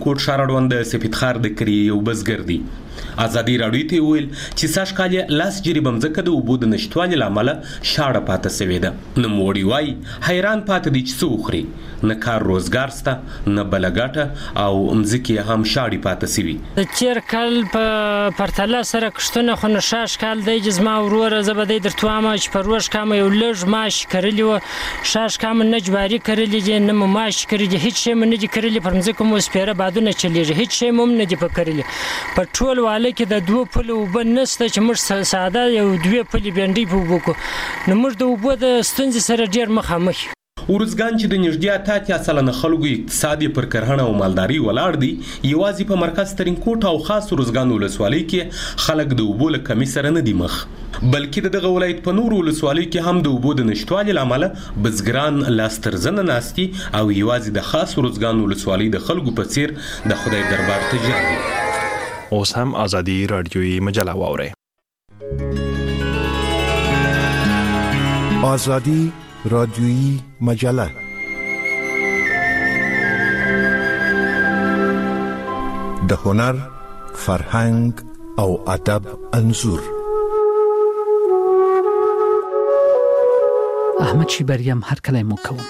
ترینکوټ ښار اړوند سپید خار د کریې یو بزګر دی. ازادي راډیو ته ویل چې سږ کال یې 10 جریبه مځکه د اوبو د نشتوالي له امله شاړه پاتې سوې ده. نوموړي وایي حیران پاتې دي چې څه وخوري، نه کار روزګار سته نه بله ګټه او مځکې هم شاړې پاتې سوي. د تېر کال په پرتله سره کښتونه خو نو شاش کال دی چې زما وروره زه به دی درته وایم چې په روژ کامه یو لږ ماش کرلي وه، شاش کامه نه جواري کرلي دي نه مو ماش کرلي دي، هېڅ شی مو نه دي کرلي، پر مځکو مو سپېره بادونه چلېږي، هېڅ شی مو هم نه دي په کرلي. په ټول واله کې د 2 پلو اوبه نشته چې موږ ساده یو 2 پلې بینډۍ په اوبو کړو، نو موږ د اوبو د ستونزې سره ډېر مخامخ. ارزګان چې د نږدې 80% خلکو اقتصاد پر کرهڼه او مالداري ولاړ دی، یوازې په مرکز ترینکوټ او خاص ارزګان ولسوالۍ کې خلک د اوبو له کمۍ سره نه دي مخ، بلکې د دغه ولایت په نورو ولسوالیو کې هم د اوبو د نشتوالي له امله بزګران لاس تر زنه ناست دي او یوازې د خاص ارزګان ولسوالۍ د خلکو په څیر د خدای دربار ته ژاړي. اوس هم ازادي راډیویي مجله واورئ. ازادي رادیویی مجله د هنر، فرهنګ او ادب انځور. احمد شیبریم هر کله مو کوم.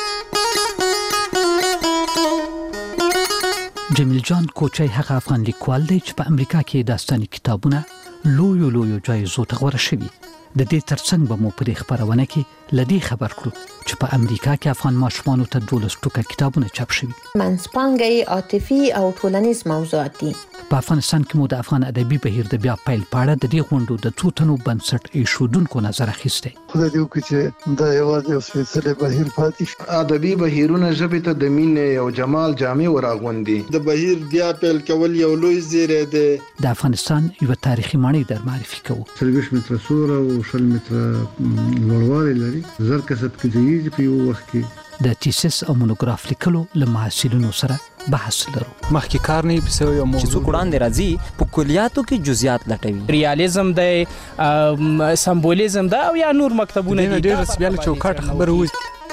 جمیل جان کوچی هغه افغان لیکوال دی چې په امریکا کې داستاني کتابونه لویو جایزو ته غوره شوي. د دې ترڅنګ به مو په دې خبرونه کې لدی خبر کړو چې په امریکا کې افغان ماشومانو ته 12 ټوکه کتابونه چاپ شوي. منځپانګې عاطفي او ټولنیز موضوعات دي. په افغانستان کې مو د افغان ادبي بهیر د بیا پیل پاړه د دې غونډو د توتنو بنسټ ایښودونکو نظر اخیسته. خدای دې وکړي چې دا یوازې اوس فیصله بهیر پاتې شي. ادبي بهیرونه ژبې ته د مینې او جمال جامې وراغوندي. د بهیر بیا پیل کول یو لوی زیری دی. د افغانستان یو تاریخي ماڼۍ در معرفي کوو. 30 متره سور او 20 متره لوړوالی لري. زر کسب کېږي په یو وخت کې. د تیسس او مونوګراف لیکلو له محصلینو سره بحث لرو. مخکې کار نه پسې یو موضوع چې څوک وړاندې راځي په کلیاتو کې جزئیات لټوي. ریالیزم دی، سمبولیزم دا او یا نور مکتبونه دي. ډېر رسمیاله چوکاټ خبره وي.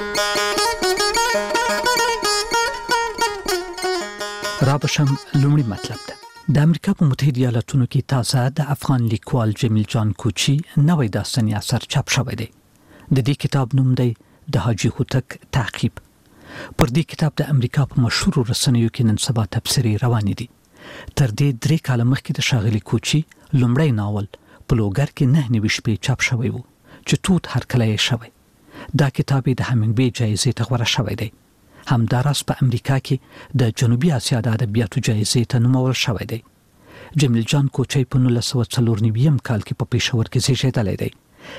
رابشم لومړی مطلب ده. د امریکا په متحده ایالاتونو کې تازه د افغان لیکوال جمیل جان کوچی نوې داستاني اثر چاپ شوی دی. د دې کتاب نوم دی د حاجی هوتک تعقیب. پر دې کتاب د امریکا په مشهور رسنیو کې نن سبا تبصرې روانې دي. تر دې 3 کال مخکې د ښاغلي کوچی لومړی ناول په لوګر کې 9 شپې چاپ شوی وو چې توت هرکلی یې شوی. دا کتاب د هامینګ جایزې ته غوره شوی دی. همداراز په امریکا کې د جنوبي اسیا د ادبیاتو جایزې ته نومول شوی دی. جمیل جان کوچی په 1994 کال کې په پېښور کې زیږېدلی دی.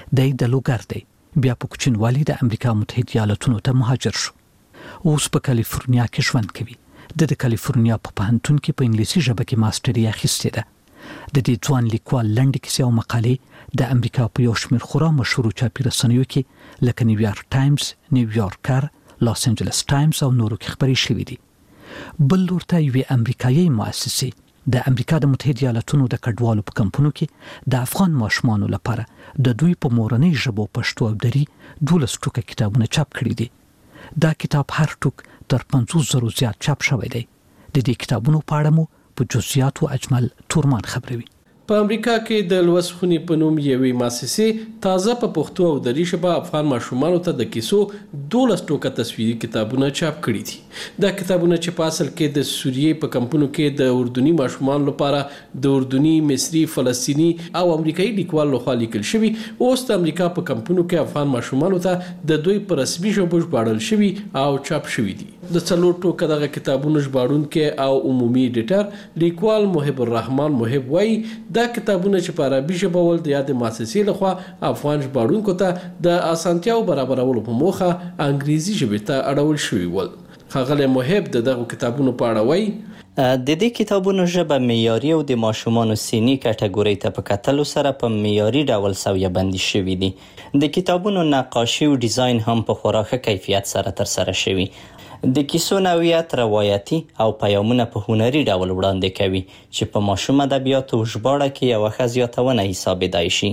د لوګر دی، بیا په کوچنوالي د امریکا متحده ایالاتونو ته مهاجر شو. اوس په کالیفورنیا کې ژوند کوي. د کالیفورنیا په پوهنتون کې په انګلیسي ژبه کې ماستري اخیستې ده. د دې ځوان لیکوال لنډې کیسې او مقالې د امریکا په یو شمېر خورا مشهورو چاپي رسنیو کې لکه نیویارک ټایمز، نیویارکر، لاس انجلس ټایمز او نورو کې خبرې شوې دي. بل لور ته یوې امریکایي مؤسسې د امریکا د متحده ایالاتونو د کډوالو په کمپونو کې د افغان ماشومانو لپاره د دوی په مورنۍ ژبو پښتو او دري 12 ټوکه کتابونه چاپ کړي دي. دا کتاب هر ټوک تر 500 زیات چاپ شوی دی. د دې کتابونو په اړه مو په جزئیاتو اجمل تورمان خبروي. په امریکا کې د لوسخونی په نوم یوې مؤسسې تازه په پښتو او دري ژبه افغان ماشومانو ته د کیسو 12 ټوکه تصویري کتابونه چاپ کړي دي. دا کتابونه چې په اصل کې د سوریې په کمپونو کې د اردني ماشومانو لپاره د اردني، مصري، فلسطینی او امریکایي لیکوال لخوا لیکل شوي، اوس د امریکا په کمپونو کې افغان ماشومانو ته د دوی په رسمي ژبه ژباړل شوي او چاپ شوي دي. د 4 ټوکه دغه کتابونو ژباړونکي او عمومي ایډیټر لیکوال محب الرحمن محب وایي دا کتابونه چې په عربي ژبه ول د یاد مؤسسې لخوا افغان ژباړونکو ته د اسانتیاو برابرولو په موخه انګریزي ژبې ته اړول شوي ول. ښاغلی محب د دغه کتابونو په اړه وایي د دې کتابونو ژبه معیاري او د ماشومانو سني کټګورۍ ته په کتلو سره په معیاري ډول سویه بندي شوي دي. د کتابونو نقاشي او ډیزاین هم په خورا ښه کیفیت سره ترسره شوي. د کیسو نوعیت روایتي او پیامونه په هنري ډول وړاندې کوي چې په ماشوم ادبیاتو ژباړه کې یوه ښه زیاتونه حسابېدای شي.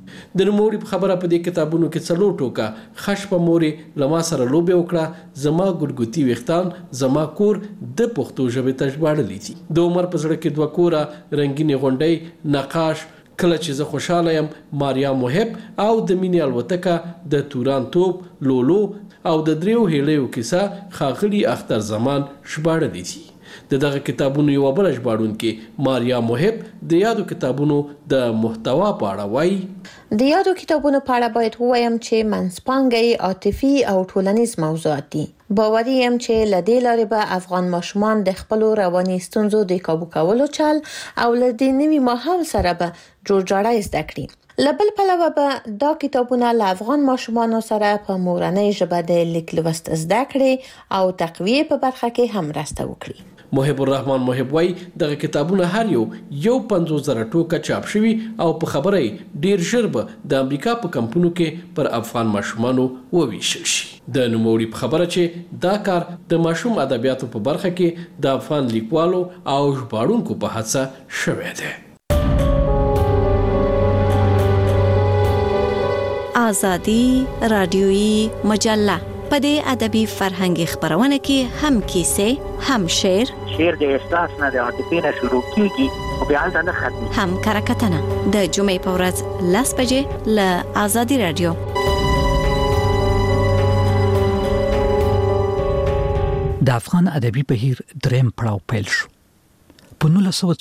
د نوموړي په خبره په دې کتابونو کې 4 ټوکه خش په مورې لما سره لوبې وکړه، زما ګلګوتي ویختان، زما کور د پښتو ژبې ته ژباړلي دي. د عمر په زړه کې 2 کوره، رنگینې غونډۍ، نقاش، کله چې زه خوشاله یم، ماریا محب او د مینې الوتکه، د توران توپ، لولو او د 3 هیلیو کیسه ښاغلي اختر زمان ژباړلي دي. د دغه کتابونو یو بل ژباړونکې ماریا محب د یادو کتابونو د محتوا په اړه وایي: د یادو کتابونو په اړه باید ووایم چې منځپانګه عاطفي او ټولنیز موضوعات دي. باوري یم چې له دې لارې به افغان ماشومان د خپلو رواني ستونزو د کابو کولو چل او له دې نوي ماحول سره به جوړجاړی زده کړي. له بل پلوه به دا کتابونه له افغان ماشومانو سره په مورنۍ ژبه د لیک لوست زده کړي او تقویه په برخه کې هم مرسته وکړي. محب الرحمن محب وای دغه کتابونه هر یو 50,000 ټوکه چاپ شوي او په خبره ډیر ژر به د امریکا په کمپونو کې پر افغان ماشومانو وویشل شي. د نوموړي په خبره چې دا کار د ماشوم ادبیاتو په برخه کې د افغان لیکوالو او ژباړونکو په هڅه شوی دی. آزادی رادیویی مجله په دې ادبي فرهنګي خبرونه کې هم کیسې، هم شعر د احساس نه د عاطفې نه شروع کیږي او بیا نه ختمي، هم کرکټنه د جمعې په ورځ 10 بجې له آزادي رادیو. د افغان ادبي بهیر دریم پړاو پیل شو. په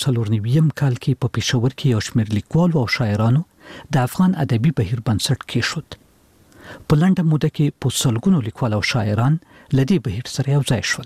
1994 کال کې په پېښور کې یو شمېر لیکوالو او شاعرانو د افغان ادبي بهیر بنسټ کېښود. په لنډه موده کې په سلګونو لیکوال او شاعران لدی بهیر سره یو ځای شول.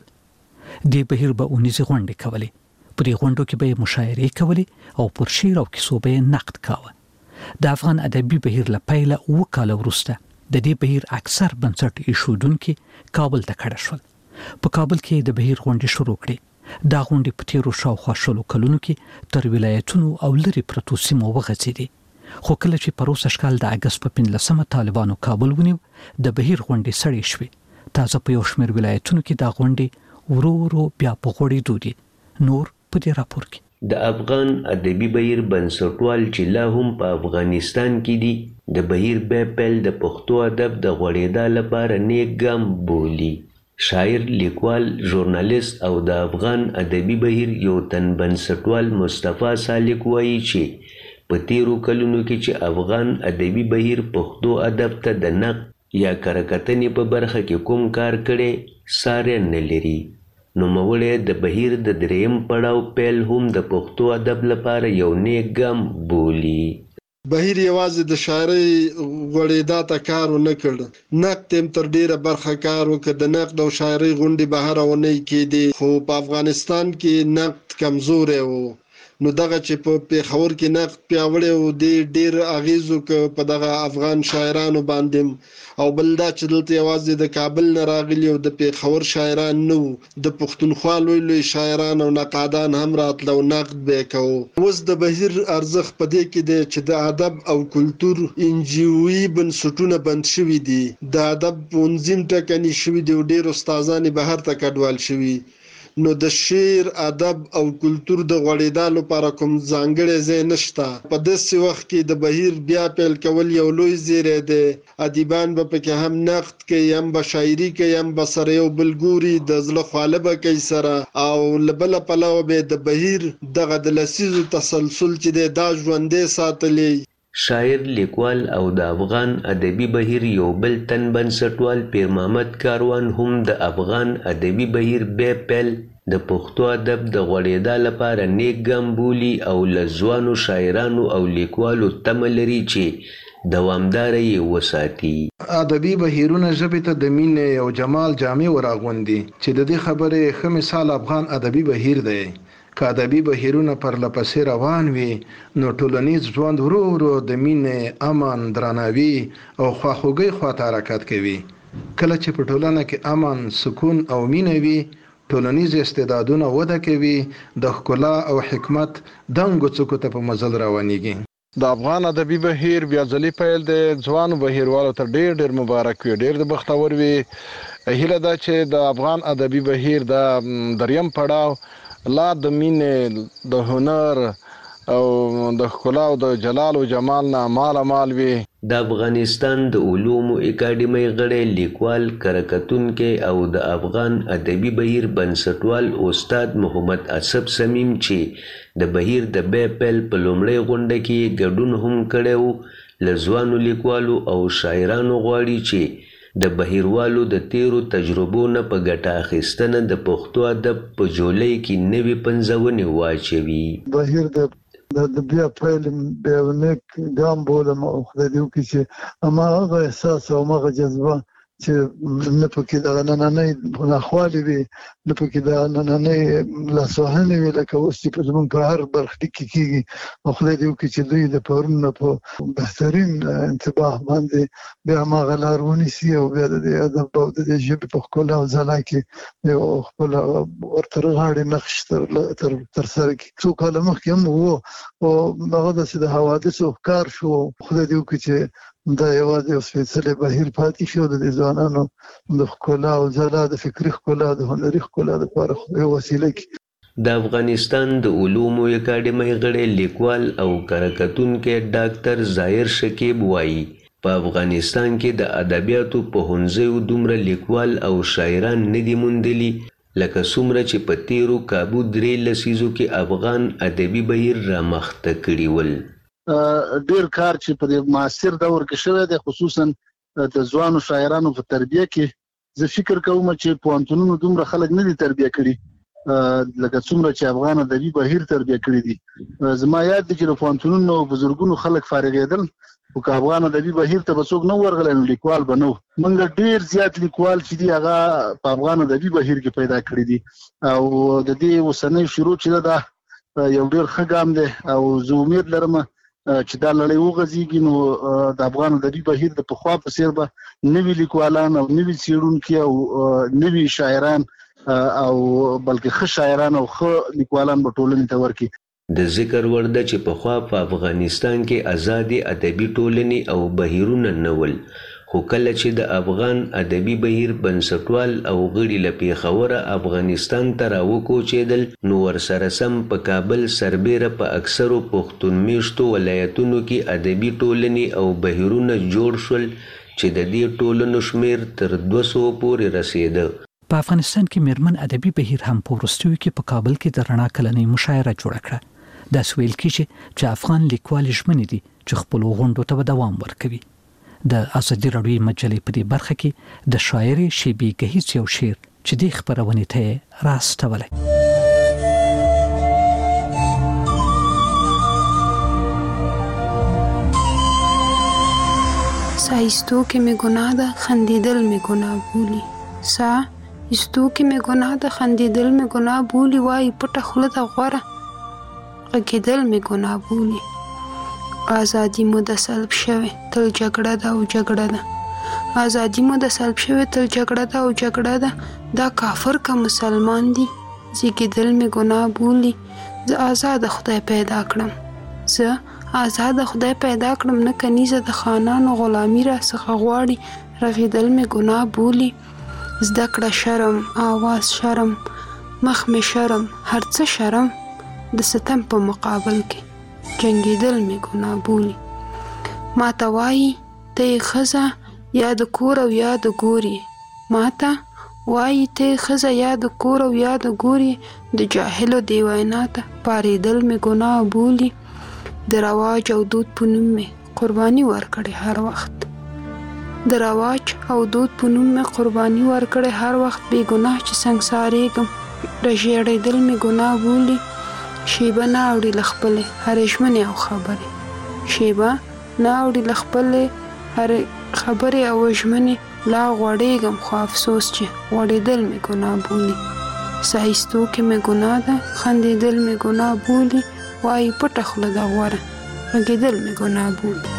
دې بهیر به اونیزه غونډې کولې، په دې غونډو کې به مشاعرې کولې او پر شعر او کیسو به نقد کاوه. د افغان ادبي بهیر له پیله 2 کال وروسته د دې بهیر اکثر بنسټ ایښودونکي کابل ته کډه شول. په کابل کې د بهیر غونډې شروع کړې. دا غونډې په تیرو شاوخوا 20 کلونو کې تر ولایتونو او لري پرتو سیمو وغځېدې. خو کله چې په 2000 د اگست په 15 طالبانو کابل ونیو، د بهیر غونډې سړې شوې. تازه په یو شمېر ولایتونو کې دا غونډې ورو بیا په غوړېدو دي. نور په دې راپور کې د افغان ادبي بهیر بنسټوال چې لا هم په افغانستان کې دي، د بهیر بیپل د پښتو ادب د غوړېدا لپاره نیک ګام بولي. شاعر، لیکوال، ژورنالیست او د افغان ادبي بهیر یو تن بنسټوال مصطفی سالک وایي چې په تیرو کلونو کې چې افغان ادبي بهیر پښتو ادب ته د نقد یا کرکټنې په برخه کې کوم کار کړي ساری نه لري. نوموړی د بهیر د دریم پړاو پیل هم د پښتو ادب لپاره یو نیک ګام بولي. بهیر یوازې د شاعرۍ غوړېدا ته کار ونه کړ، نقد هم تر ډیره برخه کار وکړ. د نقد او شاعرۍ غونډې به هره اونۍ کېدې، خو په افغانستان کې نقد کمزوری و. نو دغه چې په پېښور کې نقد پیاوړی و، د ډیر اغیزو ک په دغه افغان شاعرانو باندې. او بل دا چې دلته یوازې د کابل نه راغلي او د پېښور شاعران نه وو، د پښتونخوا لوی شاعران او نقادان هم راتله او نقد به یې کوو. اوس د بهیر ارزښت په دې کې دی چې د ادب او کلتور انجیوي بنسټونه بند شوي دي، د ادب منظم ټکني شوي دي او ډېر استادان یې بهر ته کډوال شوي. نو د شعر، ادب او کلتور د غوړېدا لپاره کوم ځانګړی ځای نشته. په داسې وخت کې د بهیر بیا پیل کول یو لوی زیری دی. ادیبان به پکې هم نقد کوي، هم به شاعري کوي، هم به سره یو بل ګوري، د زړه خواله به کوي سره. او له بله پلوه به د بهیر دغه د لسیزو تسلسل چې دی دا ژوندی ساتلی. شاعر، لیکوال او د افغان ادبي بهیر یو بل تن بنسټوال پیر محمد کاروان هم د افغان ادبي بهیر بیپل د پښتو ادب د غوړېدا لپاره نیک ګام بولي او له ځوانو شاعرانو او لیکوالو تمه لري چې دوامداره یې وساتي. ادبي بهیرونه ژبې ته د مینې او جمال جامې وراغوندي، چې د دې خبرې ښه مثال افغان ادبي بهیر دی. که ادبي بهیرونه پرله پسې روان وي، نو ټولنیز ژوند ورو ورو د مینې، امن، درناوي او خواخوږۍ خواته حرکت کوي. کله چې په ټولنه کې امن، سکون او مینه وي، ټولنیز استعدادونه وده کوي، د ښکلا او حکمت دنګو څوکو ته په مزل روانېږي. د افغان ادبي بهیر بیا ځلې پیل د ځوانو بهیروالو ته ډېر مبارک وي، ډېر د بختور وي. هیله ده چې د افغان ادبي بهیر د دریم پړاو لا د مینې، د هنر او د ښکلا او د جلال او جمال نه مال مال وي. د افغانستان د علومو اکاډمۍ غړی لیکوال کرکټونکي او د افغان ادبي بهیر بنسټوال استاد محمد اسب سمیم چې د بهیر د بیپل په لومړۍ غونډه کې ګډون هم کړی و له ځوانو لیکوالو او شاعرانو غواړي چې د بهیروالو د تیرو تجربو نه په ګټه اخیستنه د پښتو ادب په جولۍ کې نوې پنځونې واچوي. بهیر د بیا پیل بیا نیک ګام بولم او خدای دې وکړي چې هماغه احساس او هماغه جذبه چې نه پکې د نننۍ ناخوالې وي نه پکې د نننۍ لاسوهنې وي لکه اوس چې په زموږ په هر برخلیک کې کېږي او خدای دې وکړي چې دوی د پرون نه په بهترین انتباه باندې بیا هماغه لار ونیسي او بیا د دې ادب او د دې ژبې په ښکلا او ځلا کې یو خپل ورته غاړې نقش ترسره کړي. څو کاله مخکې هم و او هغه داسې د حوادثو ښکار شو. خدای دې وکړي چې دا یوازې یو سپېڅلی بهیر پاتې شو د دې ځوانانو د ښکلا او ځلا د فکري ښکلا د هنري ښکلا لپاره یو وسیله کړي. د افغانستان د علومو اکاډمۍ غړی لیکوال او کرکټونکی ډاکټر ظاهر شکیب وایي په افغانستان کې د ادبیاتو پوهنځیو دومره لیکوال او شاعران نه دي موندلي لکه څومره چې په تیرو کابو 3 لسیزو کې افغان ادبي بهیر رامخته کړي ول. ډیر کار چې په دې معاصر دور کې شوی دی خصوصا د ځوانو شاعرانو په تربیه کې زه فکر کوم چې پوهنتونونو دومره خلک نه دي تربیه کړي لکه څومره چې افغان ادبي بهیر تربیه کړي دي. زما یاد دی چې د پوهنتونونو بزرګونو خلک فارغېدل او که افغان ادبي بهیر ته به څوک نه ورغلی نو لیکوال به نه و. موږ ډیر زیات لیکوال چې دي هغه په افغان ادبي بهیر کې پیدا کړي دي او د دې اوسنۍ شروع چې ده یو ډیر ښه ګام دی او زه امید لرم چې دا لړۍ وغځېږي نو د افغان ادبي بهیر د پخوا په څېر به نوي لیکوالان او نوي څېړونکي او نوي شاعران او بلکې ښه شاعران او ښه لیکوالان به ټولنې ته ورکړي. د ذکر وړ ده چې پخوا په افغانستان کې ازادې ادبي ټولنې او بهیرونه نه ول خو کله چې د افغان ادبي بهیر بنسټوال او غړي له پېښوره افغانستان ته راوکوچېدل نو ورسره سم په کابل سربیره په اکثرو پښتون میشتو ولایتونو کې ادبي ټولنې او بهیرونه جوړ شول چې د دې ټولنو شمیر تر 200 پورې رسېده. په افغانستان کې میرمن ادبي بهیر هم په وروستیو کې په کابل کې د رڼا کلنۍ مشاعره جوړه کړه. داسې ویل کېږي چې افغان لیکوال ژمنې دي چې خپلو غونډو ته به دوام ورکوي. د ازادي راډیو مجلې په دې برخه کې د شاعرې شیبې ګهیځ یو شعر چې دې خپرونې ته راستولی. سایستو کې مې ګناه ده خندېدل مې ګناه بولي. سایستو کې مې ګناه ده خندېدل مې ګناه بولي. وایي پټه خوله ده غوره غږېدل مې ګناه بولي. آزادي مو د سلب شوې تل جګړه ده او جګړه ده. آزادي مو د سلب شوې تل جګړه ده او جګړه ده. دا کافر که مسلمان دي زیږېدل مې ګناه بولي. زه آزاده خدای پیدا کړم زه آزاده خدای پیدا کړم نه کنیزه د خانانو غلامي را څخه غواړي رغېدل مې ګناه بولي. زده کړه شرم آواز شرم مخ مې شرم هر څه شرم د ستم په مقابل کې جنګېدل مې ګناه بولي. ما ته وایي ته یې ښځه یا د کور او یا د ګور یې. ما ته وایي ته یې ښځه یا د کور او یا د ګور یې. د جاهلو دې وینا ته پارېدل مې ګناه بولي. د رواج او دود په نوم مې قرباني ورکړې هر وخت. د رواج او دود په نوم مې قرباني ورکړې هر وخت. بې ګناه چې سنګسارېږم راژړېدل مې ګناه بولي. شیبه نه اوړي له خپلې هرې ژمنې او خبرې. شیبه نه اوړي له خپلې هرې خبرې او ژمنې. لا غوړېږم خو افسوس چې غوړېدل مې ګناه بولي. سایستو کې مې ګناه ده خندېدل مې ګناه بولي. وایي پټه خوله ده غوره غږېدل مې ګناه بولي.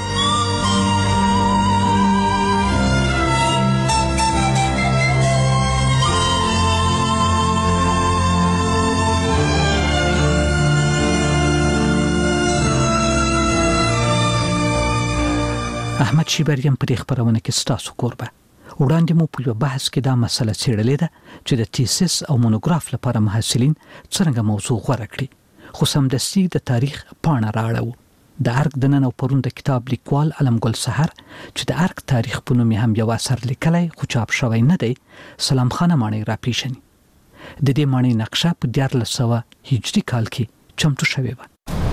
احمد شیبریم په دې خبرونه کې ستاسو کوربه. وړاندې مو په یو بحث کې دا مسله څېړلې ده چې د تیسیس او مونوګراف لپاره محصلین څنګه موضوع غوره کړي. خو سمدستي د تاریخ پاڼه راړو. د ارګ د نن او پرون د کتاب لیکوال علم ګل سحر چې د ارګ تاریخ په نوم هم یو اثر لیکلی خو چاپ شوی نه دی، سلام خانه ماڼۍ راپیژني. د دې ماڼۍ نقشه په 1400 هجري کال کې چمتو شوې وه.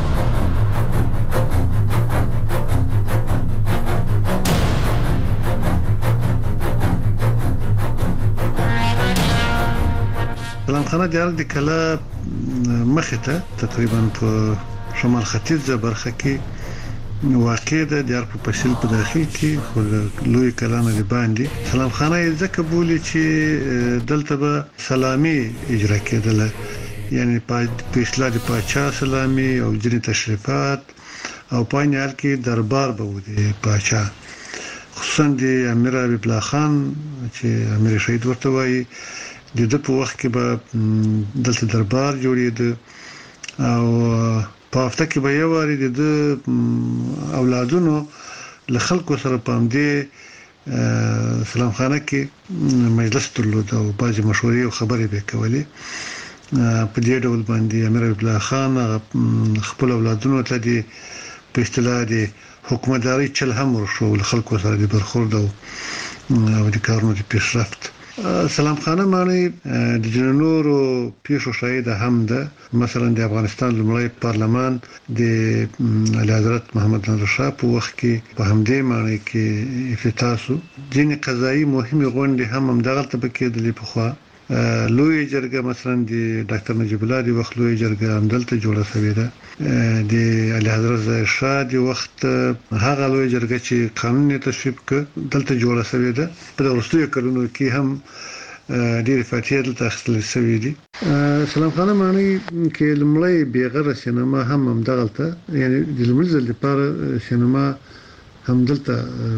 سلام خانه د ارګ د کلا مخې ته تقریبا په شمال ختیځه برخه کې واقع ده، د ارګ په فصیل په داخل کې خو لوی کلانه دی باندې. سلام خانه ځکه بولی چې دلته به سلامي اجرا کېدله، یعنی په اصطلاح د پاچا سلامي او ځینې تشریفات او پاینال کې دربار به و د پاچا، خصوصا د امیر حبیب الله خان چې امیر شهید ورته وایي د ده په وخت کې به دلته دربار جوړېده او په هفته کې به یو واري د اولادونو له خلکو سره په همدې سلام خانه کې مجلس درلود او بعضې مشورې او خبرې به کولې. په دې ډول باندې امیر حبیب الله خان خپل اولادونو ته د په اصطلاح د حکومتداري چل هم ورښو، له خلکو سره د برخورد او د کارونو د پیشرفت. سلام خانه ماڼۍ د جنورو پیښو شاهده هم ده. مثلا د افغانستان لومړی پارلمان د اعلی حضرت محمد نادر شاه په وخت کې په همدې ماڼۍ کې افتتاح شو. ځینې قضایي مهمې غونډې هم همدغلته به کېدلې پخوا. لوی جرګه مثلا د ډاکټر نجیب الله د وخت لوی جرګه همدلته جوړه شوې ده. د اعلی حضرت ظاهر شاه د وخت هغه لوی جرګه چې قانون یې تصویب کړ دلته جوړه شوې ده. په وروستیو کلونو کې هم ډېرې فاتحې دلته اخیستل شوې دي. سلام خانه ماڼۍ کې لومړی بېغره سینما هم همدغلته، یعنی د لومړي ځل لپاره سینما همدلته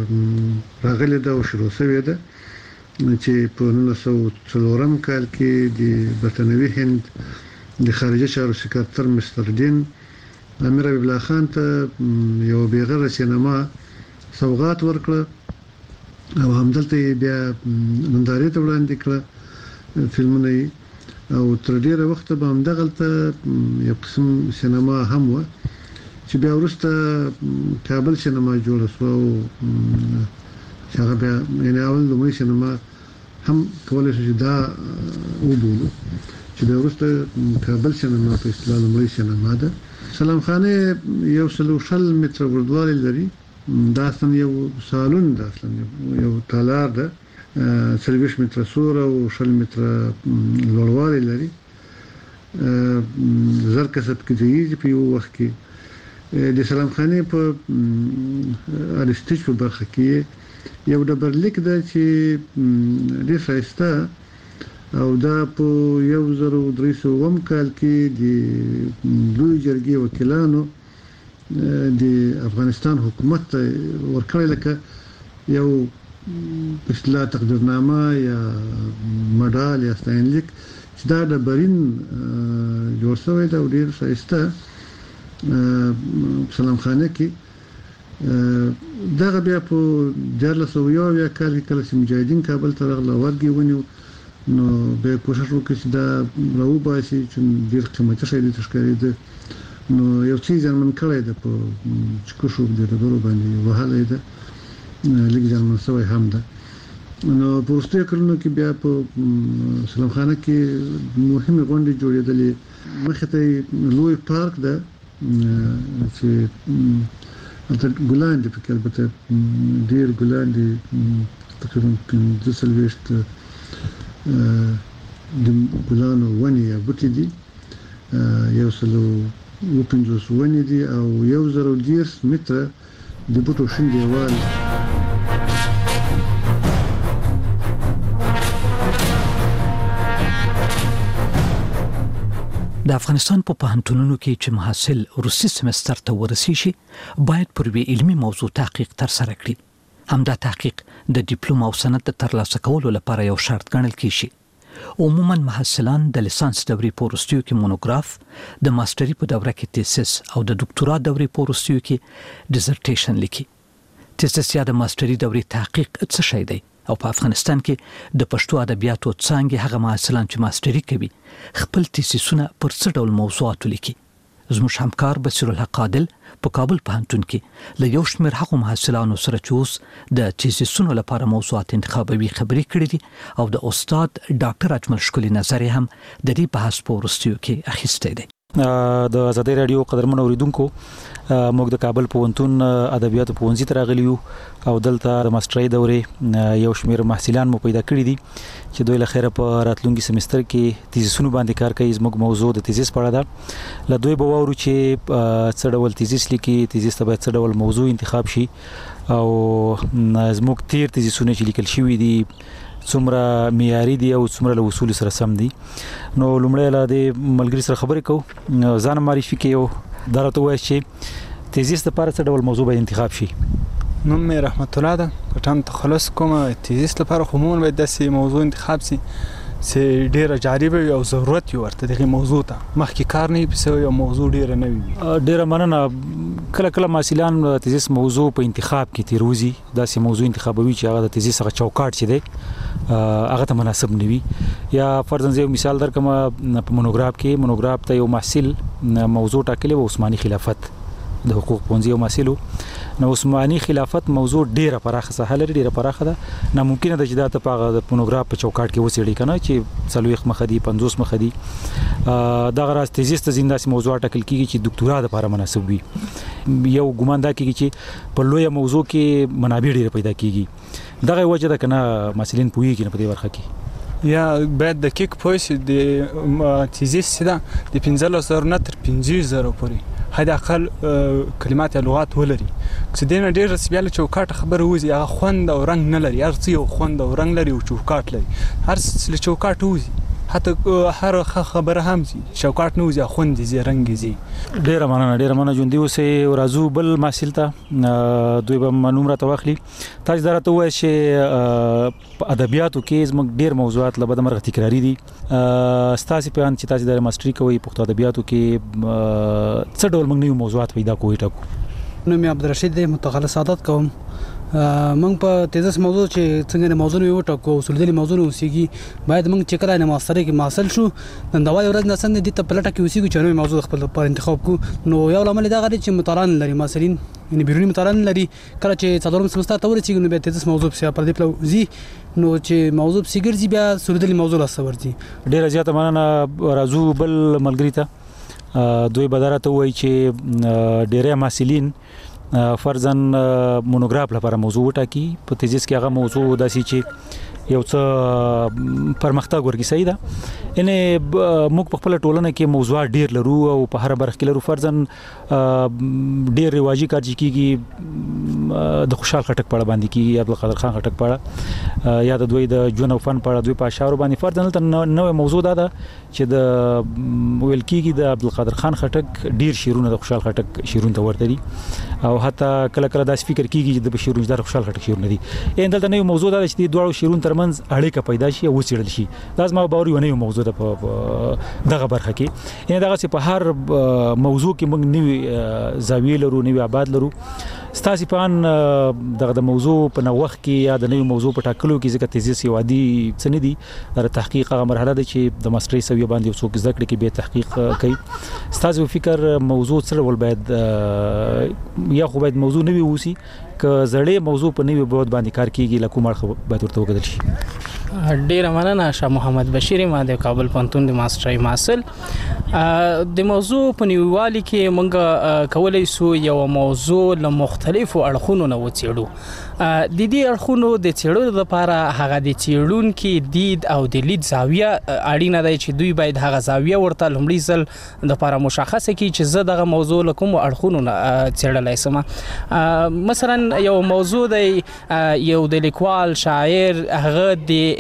راغلې ده او شروع شوې ده چې په 1904 کال کې د برتانوي هند د خارجه چارو سکرتر مستر دین امیر حبیب الله خان ته یو بېغره سینما سوغات ورکړه او همدلته بیا نندارې ته وړاندې کړه فلمونه او تر ډیره وخته به همدغلته یو قسم سینما هم و چې بیا وروسته کابل سینما جوړه شوه او هغه بیا یعنې اول لومړی سینما هم کولی شو چې دا وبولو چې بیا وروسته کابل سینما په اصطلاح لومړی سینما ده. سلام خانه 100 متره اوږدوالی لري. دا اصلا یو سالون ده، اصلا یو تالار ده، 40 متره سور او 100 متره لوړوالی لري. زر کسب کې ځایږي په یو وخت کې. د سلام خانه په ارستیج په برخه کې یو ډبرلیک ده چې ډېر ښایسته او دا په 1300 کال کې د لوی جرګې وکیلانو د افغانستان حکومت ته ورکړی لکه یو اصطلاح تقدیرنامه یا مډال یا ستاینلیک چې دا ډبرین جوړ شوی ده او ډېر ښایسته سلام خانه کې. دغه بیا په 1401 کال کې کله چې مجاهدین کابل ته راغله ورګې ونیو نو بیا کوشش وکړي چې دا راوباسي چې ډېر قیمتي شی دی ښکارېده. نو یو څه ځانمن کړی ده په چکشو د ډبرو باندې وهلی ده، لږ ځانمن شوی هم ده. نو په وروستیو کلونو کې بیا په سلام خانه کې مهمې غونډې جوړېدلې. مخې ته لوی پارک ده چې البته ګلان دي پکې، البته ډېر ګلان دي، تقریبا 45 د ګلانو ونې یا بوټي دي، 150 ونې دي او 1010 متره د بوټو شین دیوال. د افغانستان په پوهنتونونو کې چې محصل روسي سمستر ته ورسیږي باید پر وی علمي موضوع تحقیق تر سره کړي. همدا تحقیق د ډیپلوم او سند ترلاسه کولو لپاره یو شرط ګڼل کیږي. عموما محصلان د لیسانس دورې په وروستیو کې مونوګراف، د ماستري په دوره کې تیسس او د ډاکټورا دورې په وروستیو کې ډیزرټیشن لیکي. تیسس یا د ماستري دورې تحقیق څه شی دی او په افغانستان کې د پښتو ادبیاتو څانګې هغه محصلان چې ماستري کوي خپل تیسسونه پر څه ډول موضوعات لیکي؟ زموږ همکار بصیر الحق عادل په کابل پوهنتون کې له یو شمېر هغو محصلانو سره چې اوس د تیزیسونو لپاره موضوعات انتخابوي خبرې کړې دي او د استاد ډاکټر اجمل ښکلي نظر هم د دې بحث په وروستیو کې اخیستی دی. د آزادۍ رادیو قدرمن اوریدونکو، موږ د کابل پوهنتون ادبیاتو پوهنځي ته راغلي یو او دلته د ماسترۍ دورې یو شمېر محصلان مو پیدا کړي دي چې دوی له خیره په راتلونکي سمستر کې تیزیسونو باندې کار کوي. زموږ موضوع د تیزیس په اړه ده. له دوی به واورو چې څه ډول تیزیس لیکي، تیزیس ته باید څه ډول موضوع انتخاب شي او زموږ تیر تیزیسونه چې لیکل شوي دي څومره معیاري دي او څومره له اصول سره سم دي. نو لومړی له دې ملګري سره خبرې کوو، ځان معرفي کوي، دا راته ووایي چې تیزیس لپاره څه ډول موضوع باید انتخاب شي. نوم مې رحمت الله ده، پټان تخلص کوم. تیزیس لپاره خو عموما باید داسې موضوع انتخاب شي چې ډیره جالبه وي او ضرورت یې ورته دغه موضوع ته مخکې کار نه وي پسې یو موضوع ډیره نه وي. ډیره مننه. کله کله محصلان تیزیس موضوع په انتخاب کې تیروزي، داسې موضوع انتخابوي چې هغه د تیزیس هغه چوکاټ چې دی هغه ته مناسب نه وي. یا فرضاً زه یو مثال درکم، په مونوګراف ته یو محصل موضوع ټاکلی و عثماني خلافت، د حقوق پوهنځي یو محصل. نو عثماني خلافت موضوع ډیره پراخه ساحه لري، ډیره پراخه ده. ناممکنه ده چې دا ته په هغه مونوګراف په چوکاټ کې وڅېړي کنه چې 40 مخه دي 50 مخه دي. دغه راز تیزیس ته زنداسي موضوع ټاکل کیږي چې دکتورا لپاره مناسب وي. یو ګمان دا کیږي چې په لوی موضوع کې منابع ډیره پیدا کیږي. دغه وجه ده کنه مسلین پوهیږي په دې برخه کې. یا باید د کیک پویس د تیزیس سره د 15000 نه تر 50000 پورې حد اقل کلمات یا لغات ولري. چې دینه ډیر رسمياله چوکاټ خبره وځي، هغه خوند او رنگ نه لري. هر څه یو خوند او رنگ لري او چوکاټ لري. هر څه چوکاټ وځي، حتی هر خبره هم زی چوکاټ نه وځي، خوند زی رنگ زی. ډیر مننه ژوندۍ اوسې. ورازو بل محصل ته دوی به نوم راته واخلي. تاسو درته وایي چې په ادبیاتو کې زموږ ډیر موضوعات له بده مرغه تکراری دي. ستاسو په ان چې تاسو د ماستري کوي پښتو ادبیاتو کې څه ډول موږ نوي موضوعات پیدا کوی ټاکو؟ نو مې عبدالرشید دی، متخلص عادت کوم. موږ په تیزس موضوع چې څنګه موضوع یو ټاکو اصول دي موضوع اوسېږي باید موږ چې کله نه ماستري کې حاصل شو نن دا وایي ورځ نه سند دي ته پلټه کې اوسېږي چې نو موضوع خپل پر انتخاب کو. نو یو لامل دا غواړي چې مطالعه لري مسلین یعنی بیرونی مطالعه لري. کله چې څلورم سمستر ته ورسېږي نو به تیزس موضوع په پر دې پلو زی نو چې موضوع سیګرځي بیا سوري دي موضوع لاسه ورځي. ډیر زیاته مننه. رازو بل ملګری ته دوی بدارته وایي چې ډیره مسلین فرضاً مونوګراف لپاره موضوع وټاکي. په تیزیس کې هغه موضوع داسې چې یو څه پرمختګ ورګي صحیح ده. ان موږ په خپل ټولنه کې موضوعات ډیر لرو او په هر برخه کې لرو. فرضاً ډیر رواجی کار کیږي د خوشحال خټک په اړه باندې کیږي، عبدالقادر خان خټک په اړه، یا د دوی د ژوند او فن په اړه دوی په اشعار باندې. فرضاً ته نوې موضوع ده چې د ویل کیږي د عبدالقادر خان خټک ډیر شعرونه د خوشحال خټک شعرونه ته ورته دي او حتی کله کله داس فکر کیږي چې د شعرونه د خوشحال خټک شعرونه دي. ان دلته نوې موضوع ده چې د دوه شعرونو ترمنځ اړیکه پیدا شي او وڅېړل شي. دا زما باور یو نوې موضوع ده په دغه برخه کې. ان دغه په هر موضوع کې موږ نوې زاویې لرو، نوې ابعاد لرو. ستاسو په ان دغه موضوع په نو وخت کې یا د نوې موضوع په ټاکلو کې ځکه تیزیس یو عادي څه نه دي، د تحقیق هغه مرحله ده چې د ماسترۍ سویه باندې څوک زده کړي کې به تحقیق کوي. ستاسو فکر موضوع سره ول باید یا خو باید موضوع نوې وسی که زړې موضوع په نوې بود باندې کار کیږي لکه مړ باید ورته وکړل شي. ډیر مننه. شاه محمد بشیر ما د کابل پوهنتون د ماسترۍ محصل. د موضوع په نیوالي کې موږ کولای سو یو موضوع له مختلفو اړخونو نه وڅېړو. د دې اړخونو د څېړلو لپاره هغه د څېړونکو دید او د لید زاویه اړینه ده چې دوی باید هغه زاویه ورته لومړی ځل د لپاره مشخصه کړي چې زه دغه موضوع له کوم اړخونو نه څېړلای سم. مثلا یو موضوع دی یو د لیکوال شاعر هغه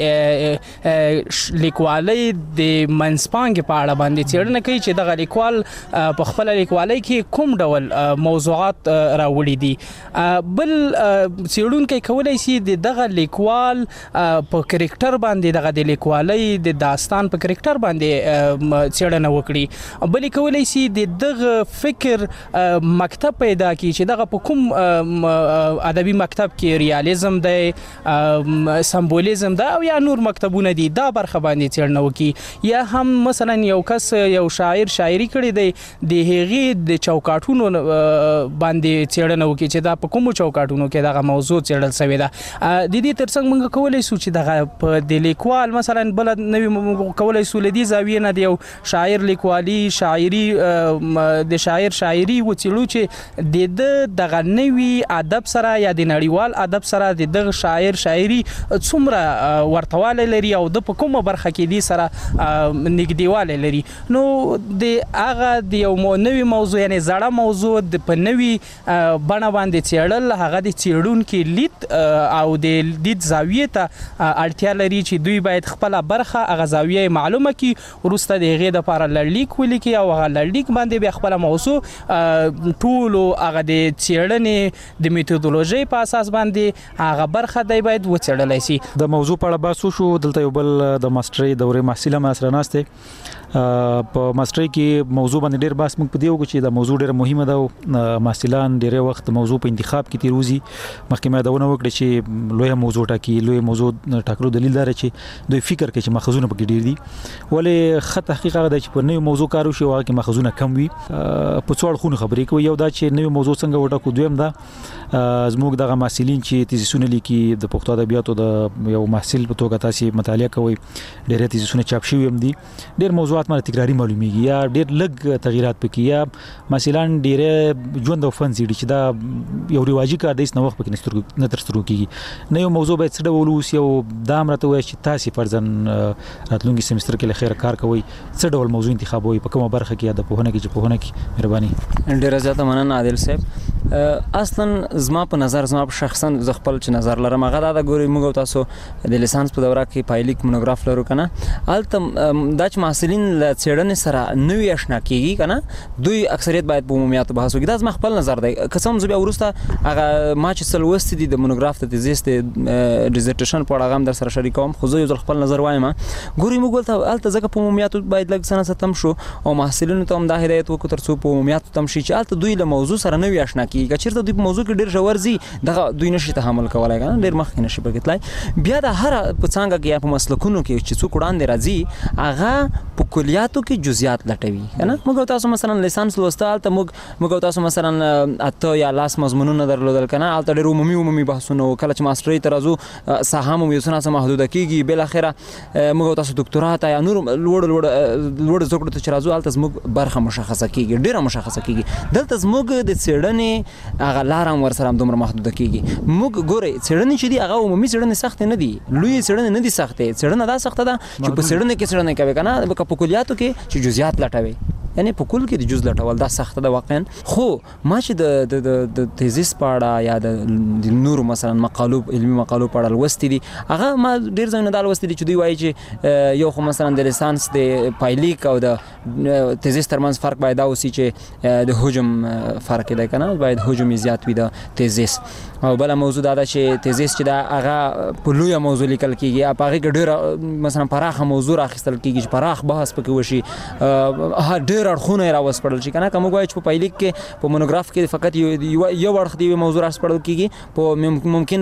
د لیکوالۍ د منځپانګې په اړه باندې څېړنه کوي چې دغه لیکوال په خپل لیکوالۍ کې کوم ډول موضوعات راوړي دي. بل څېړونکی کولای شي د دغه لیکوال په کریکټر باندې دغه د لیکوالۍ د داستان په کریکټر باندې څېړنه وکړي. بل کولای شي د دغه فکر مکتب پیدا کړي چې دغه په کوم ادبي مکتب کې ریالیزم دی، سمبولیزم دی او یا نور مکتبونه دي دا برخه باندې څېړنه وکړي یا هم مثلا یو کس یو شاعر شاعري کړی دی د هغې د چوکاټونو باندې څېړنه وکړي چې دا په کومو چوکاټونو کې دغه موضوع څېړل سوې ده. د دې ترڅنګ موږ کولی شو چې دغه په د لیکوال مثلا بله نوي کولی شو له دې زاویې نه د یو شاعر لیکوالي شاعري د شاعر شاعري وڅېړو چې د ده دغه نوي ادب سره یا د نړیوال ادب سره د دغه شاعر شاعري څومره ورتوالی لري او د په کومه برخه کې دې سره نږدېوالی لري. نو د هغه د یو نوي موضوع یعنې زړه موضوع په نوي بڼه باندې څېړل هغه د څېړونکي لید او د لید زاویې ته اړتیا لري چې دوی باید خپله برخه هغه زاویه معلومه کړي وروسته د هغې دپاره لړلیک ولیکي او هغه لړلیک باندې بیا خپله موضوع ټولو هغه د څېړنې د میتودولوژۍ په اساس باندې هغه برخه دی باید وڅېړلی سي. د موضوع په اړه بحث وشو. دلته یو بل د ماسټرۍ دورې محصل هم سره ناست دی. په ماسټرۍ کې موضوع باندې ډېر بحث موږ په دې وکړو چې دا موضوع ډېره مهمه ده او محصلان ډېری وخت موضوع په انتخاب کې تیروزي. مخکې ما یادونه وکړه چې لویه موضوع ټاکي. لویه موضوع ټاکلو دلیل دا چې دوی فکر کوي چې ماخذونه پکې ډېر دي ولې ښه تحقیق هغه دی چې پر نوې موضوع کار وشي او هغه کې ماخذونه کم وي. په څو اړخونو خبرې کوي. یو دا چې نوې موضوع څنګه وټاکو. دویم دا زموږ دغه محصلین چې تیزیسونه لیکي د پښتو ادبیاتو د یو محصل په توګه تاسې مطالعه کوئ ډېر تیزیسونه چاپ شوي هم دي. ډېر موضوعات ماته تکراري معلومیږي یا ډېر لږ تغییرات پکې یا مثلا ډېر ژوند او فن زیږي چې دا یو رواجي کار دی نو وخت پکې نه ترسره کیږي. نه یو موضوع باید څه ډول اوسي او دا هم راته ووایي چې تاسې فرضاً راتلونکي سمستر کې له خیره کار کوئ څه ډول موضوع انتخابوئ په کومه برخه کې یا د پوهنه کې چې پوهنه کې. مهرباني. ډېره زیاته مننه عادل صاحب. اصلا زما په نظر زما په شخصا زه خپل چې نظر لرم هغه دا ګورئ موږ او تاسو د لیسانس په دوره کې پایلیک مونوګراف لرو که نه هلته دا چې محصلین له څېړنې سره نوي اشنا کېږي که نه دوی اکثریت باید په عمومیاتو بحث وکړي. دا زما خپل نظر دی. که څه هم زه بیا وروسته هغه ما چې څه لوستي دي د مونوګراف د تیزیس د ډیزرټیشن په اړه هغه هم در سره شریکوم خو زه یو ځل خپل نظر وایم. ګورئ موږ هلته ځکه په عمومیاتو باید لږ څه نه څه تم شو او محصلینو ته هم دا هدایت وکړو تر څو په عمومیاتو تم شي چې هلته دوی له موضوع سره نوي اشنا کېږي. که چېرته دوی په موضوع کې ډېر ژور ځي دغه دوی نشي تحمل کولی که نه ډېر مخکې نشي پکې تللی. بیا د هره په څانګه کې یا په مسلکونو کې چې څوک وړاندې راځي هغه په کلیاتو کې جزئیات لټوي که نه. موږ تاسو مثلا لیسانس لوسته هلته موږ تاسو مثلا 8 یا 10 مضمونونه درلودل که نه هلته ډېر عمومي بحثونه وو. کله چې ماسټرۍ ته راځو ساحه مو یو څه ناڅه محدوده کېږي. بالاخره موږ تاسو دکتورا ته یا نور لوړ زده کړو ته چې راځو هلته زموږ برخه مشخصه کېږي ډېره مشخصه کېږي. دلته زموږ د څېړنې هغه لاره هم ورسره همدومره محدوده کېږي. موږ ګورئ څېړنې چې دي هغه عمومي څېړنې سختې نه دي. لویې څېړنې نه دي سختې. څېړنه دا سخته ده چې په څېړنه کې څېړنه کوې که نه په کلیاتو کې چې جزئیات لټوي یعنی په کل کې د جز لټول دا سخته ده واقعا. خو ما چې د تیزیس په اړه یا د نورو مثلا مقالو علمي مقالو په اړه لوستي دي هغه ما ډېر ځایونه دا لوستي دي چې دوی وایي چې یو خو مثلا د لیسانس د پایلیک او د تیزیس ترمنځ فرق باید دا اوسي چې د حجم فرق دی که نه باید حجم زیات وي د تیزیس. او بله موضوع دا ده چې تیزیس چې دا هغه په لویه موضوع لیکل کېږي په هغې کې ډېره مثلا پراخه موضوع راخیستل کېږي چې پراخ بحث پکې وشي ډېر اړخونه یې راوسپړل شي که نه. که موږ وایو چې په پایلیک کې په مونوګراف کې فقط یو اړخ د یوې موضوع راسپړل کېږي په ممکن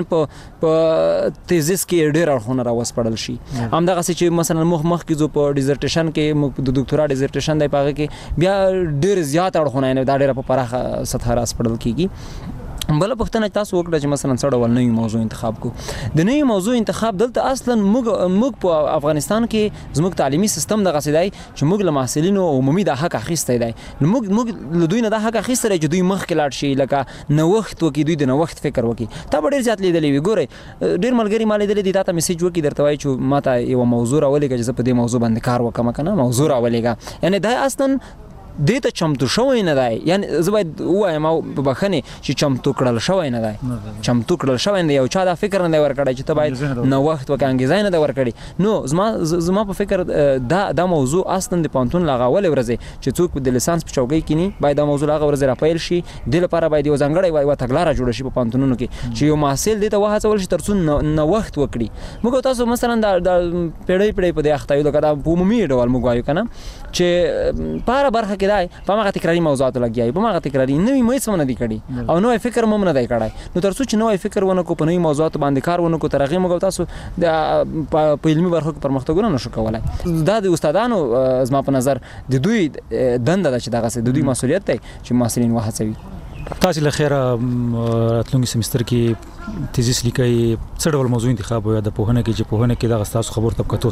په تیزیس کې ډېر اړخونه راوسپړل شي. همدغسې چې مثلا مخکې ځو په ډیزرټیشن کې د دکتورا ډیزرټیشن دی په هغې کې بیا ډېر زیات اړخونه یعنې دا ډېره په پراخه سطحه راسپړل کېږي. بله پوښتنه تاسو وکړه چې مثلا څه ډول نوي موضوع انتخاب کو. د نوي موضوع انتخاب دلته اصلا موږ په افغانستان کې زموږ تعلیمي سیستم دغسې دی چې موږ له محصلینو عمومي دا حق اخیستی دی. موږ له دوی نه دا حق اخیستی دی چې دوی مخکې لاړ شي لکه نوښت وکړي دوی د نوښت فکر وکړي. تا به ډېر زیات لیدلی وي. ګورئ ډېر ملګري ما لیدلی دي تا ته میسیج وکړي درته وایي چې ما ته یوه موضوع راولېږه چې زه په دې موضوع باندې کار وکړم که نه موضوع راولېږه یعنې دا اصلا دې ته چمتو شوی نه دی. یعنې زه باید ووایم او په بښنې چې چمتو کړل شوی نه دی. چمتو کړل شوی نه دی. یو چا دا فکر نه دی ورکړی چې ته باید نوښت وکړې انګیزه نه ده ورکړې. نو زما په فکر دا موضوع اصلا د پوهنتون له هغه اولې ورځې چې څوک د لیسانس په چوکۍ کیني باید دا موضوع له هغه ورځې راپیل شي. دې لپاره باید یو ځانګړی یوه تګلاره جوړه شي په پوهنتونونو کې چې یو محصل دې ته وهڅول شي تر څو نوښت وکړي. موږ تاسو مثلا د پیړۍ په دې اخته یو لکه دا په عمومي ډول موږ وایو که نه چې په هره برخه کې کې دی په هغه تکراری موضوعات لګیای په هغه تکراری نوې مې څه نه دی کړی او نوې فکر مم نه دی کړی نو تر څو چې نوې فکر ونه کو په نوې موضوعات باندې کار ونه کو تر هغه موږ تاسو د په علمي برخو کې پرمختګونه نشو کولای دا د استادانو زما په نظر د دوی دنده ده چې دغه د دوی مسؤلیت دی چې محصلین وهڅوي تاسو له خیره راتلونکي سمستر کې تیزیس لیکي څه ډول موضوع انتخاب یا د پوهنه کې چې پوهنه کې د تاسو خبر طبقاتو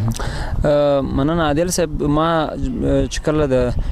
سره مننه عادل صاحب ما چې کله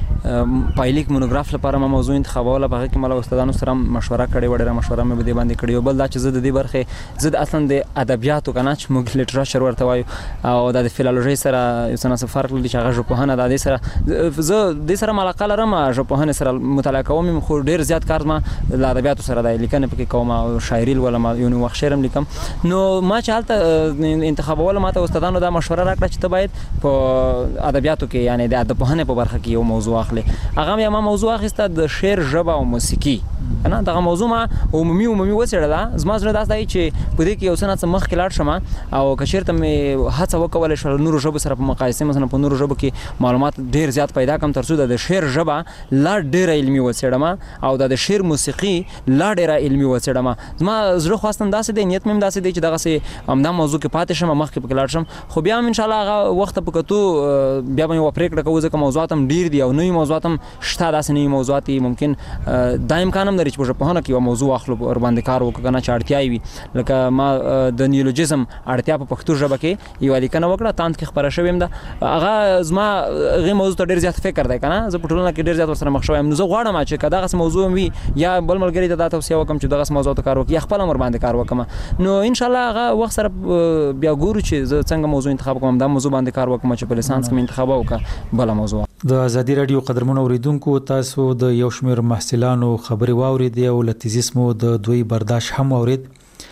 د پایلیک مونوګراف لپاره ما موضوع انتخابوله په هغه کې مله استادانو سره مشوره کړې وړه مشوره مې بده باندې کړې بل دا چې زه د دې برخه زه اصلا د ادبیاتو کنه چې موږ لیټریچر ورته وایو او د فلالوژي سره یو څه فرق لري چې هغه ژبپوهنه د دې سره زه د سره علاقه لرم ژبپوهنه سره مطالعه کوم خو ډیر زیات کار ما د ادبیاتو سره د لیکنه پکې کوم او شاعري ولا ما یو وخت شعرم لیکم نو ما چې حالت انتخابوله ما ته استادانو دا مشوره راکړه چې ته باید په ادبیاتو کې یعنی د ادبپوهنه په برخه کې یو موضوع اخلي هغه ما موضوع اخیسته د شعر ژبه او موسیقي انا دا موضوع ما عمومي وڅېړه زما زړه داس دی چې په دې کې یو څه مخ کې لاړ شم او کشرته مې هڅه وکول شو نور ژبه سره په مقایسه مثلا په نور ژبه کې معلومات ډیر زیات پیدا کم ترڅو د شعر ژبه لا ډیر علمي وڅېړم او د شعر موسیقي لا ډیر علمي وڅېړم زما زړه خواستم داسې دی نیت مې داسې دی چې دغه سه امدا موضوع کې پاتې شم مخ کې پکې لاړ شم خو بیا ان شاء الله هغه وخت په کتو بیا به و پریکړه کوو ځکه موضوعات هم ډیر دي او نوې موضوعات هم شته داسې نوې موضوعات ممکن دا امکان هم لري چې په پوهنه کې یو موضوع اخلو ور باندې کار وکړو کنه چې اړتیا وي لکه ما د نیولوجیزم اړتیا په پښتو ژبه کې یو لیکنه وکړه تاند کې خبره شوم دا هغه زما غي موضوع ته ډیر زیات فکر دی کنه زه په ټولنه کې ډیر زیات سره مخ شوم نو زه غواړم چې کداغه موضوع وي یا بل ملګری ته دا توصیه وکم چې دغه موضوع ته کار وکړي یا خپل امر باندې کار وکم نو ان شاء الله هغه وخت سره بیا ګورو چې زه څنګه موضوع انتخاب کوم دا موضوع باندې کار وکم چې په لیسانس کې انتخاب وکړم بل موضوع د ازادي رادیو قدرمن اوریدونکو تاسو د یو شمېر محصلانو خبري واوریدي او له تیزیس مو د دوی برداشت هم اورید